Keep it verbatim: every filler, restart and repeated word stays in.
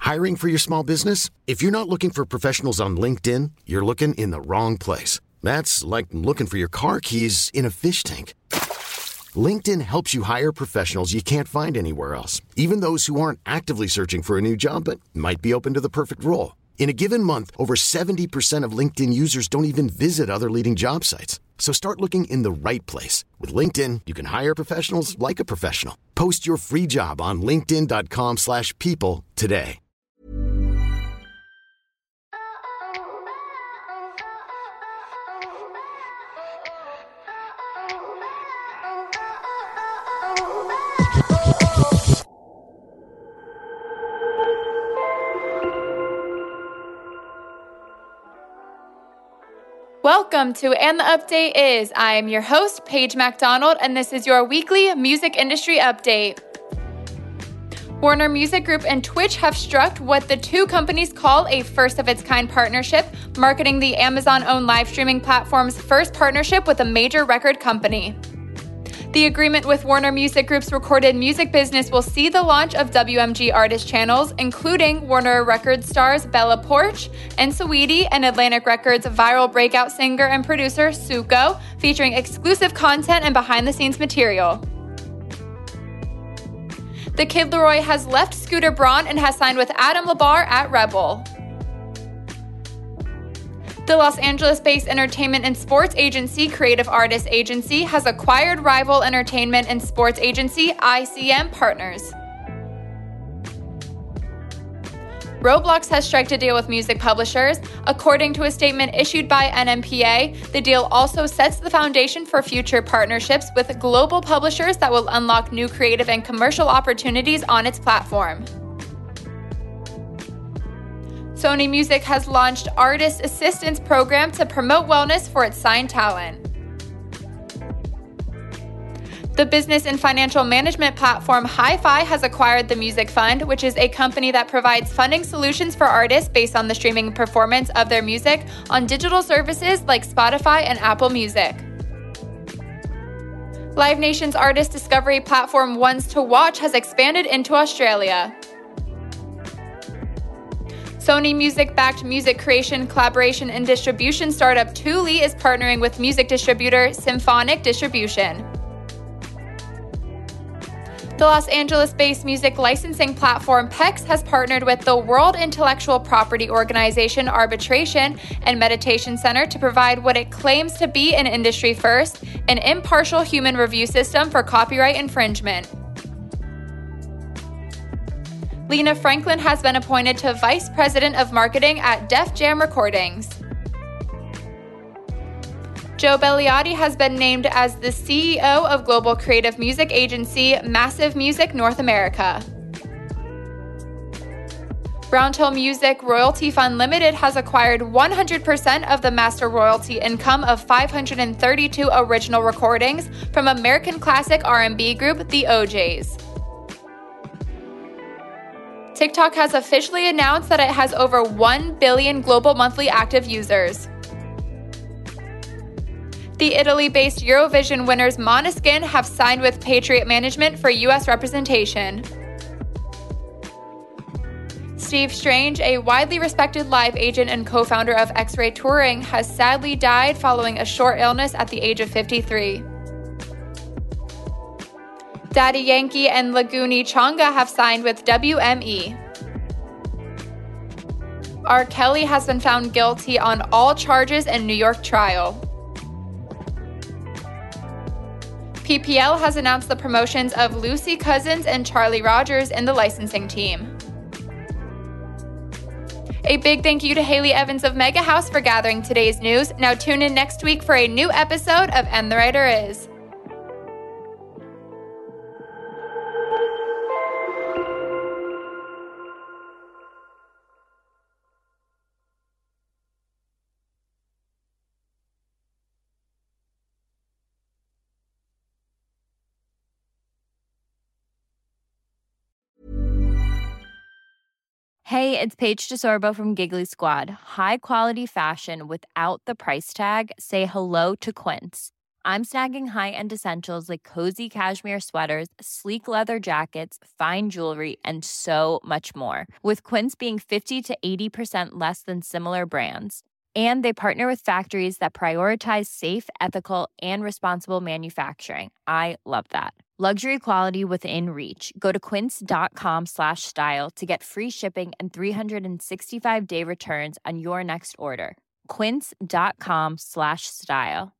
Hiring for your small business? If you're not looking for professionals on LinkedIn, you're looking in the wrong place. That's like looking for your car keys in a fish tank. LinkedIn helps you hire professionals you can't find anywhere else, even those who aren't actively searching for a new job but might be open to the perfect role. In a given month, over seventy percent of LinkedIn users don't even visit other leading job sites. So start looking in the right place. With LinkedIn, you can hire professionals like a professional. Post your free job on linkedin.com slash people today. Welcome to And the Update Is. I am your host, Paige MacDonald, and this is your weekly music industry update. Warner Music Group and Twitch have struck what the two companies call a first-of-its-kind partnership, marketing the Amazon-owned live streaming platform's first partnership with a major record company. The agreement with Warner Music Group's recorded music business will see the launch of W M G artist channels, including Warner Records stars Bella Poarch and Saweetie, and Atlantic Records viral breakout singer and producer Suko, featuring exclusive content and behind-the-scenes material. The Kid Laroi has left Scooter Braun and has signed with Adam Labar at Rebel. The Los Angeles-based entertainment and sports agency Creative Artists Agency has acquired rival entertainment and sports agency I C M Partners. Roblox has struck a deal with music publishers. According to a statement issued by N M P A, the deal also sets the foundation for future partnerships with global publishers that will unlock new creative and commercial opportunities on its platform. Sony Music has launched Artist Assistance Program to promote wellness for its signed talent. The business and financial management platform Hi-Fi has acquired The Music Fund, which is a company that provides funding solutions for artists based on the streaming performance of their music on digital services like Spotify and Apple Music. Live Nation's artist discovery platform Ones to Watch has expanded into Australia. Sony Music-backed music creation, collaboration, and distribution startup Thule is partnering with music distributor Symphonic Distribution. The Los Angeles-based music licensing platform Pex has partnered with the World Intellectual Property Organization Arbitration and Mediation Center to provide what it claims to be an industry first, an impartial human review system for copyright infringement. Lena Franklin has been appointed to Vice President of Marketing at Def Jam Recordings. Joe Belliati has been named as the C E O of global creative music agency Massive Music North America. Brownhill Music Royalty Fund Limited has acquired one hundred percent of the master royalty income of five hundred thirty-two original recordings from American classic R and B group The O Js. TikTok has officially announced that it has over one billion global monthly active users. The Italy-based Eurovision winners Måneskin have signed with Patriot Management for U S representation. Steve Strange, a widely respected live agent and co-founder of X-Ray Touring, has sadly died following a short illness at the age of fifty-three. Daddy Yankee and Laguni Changa have signed with W M E. R. Kelly has been found guilty on all charges in New York trial. P P L has announced the promotions of Lucy Cousins and Charlie Rogers in the licensing team. A big thank you to Haley Evans of Mega House for gathering today's news. Now tune in next week for a new episode of And the Writer Is. Hey, it's Paige DeSorbo from Giggly Squad. High quality fashion without the price tag. Say hello to Quince. I'm snagging high-end essentials like cozy cashmere sweaters, sleek leather jackets, fine jewelry, and so much more. With Quince being fifty to eighty percent less than similar brands. And they partner with factories that prioritize safe, ethical, and responsible manufacturing. I love that. Luxury quality within reach. Go to quince.com slash style to get free shipping and three sixty-five day returns on your next order. Quince.com slash style.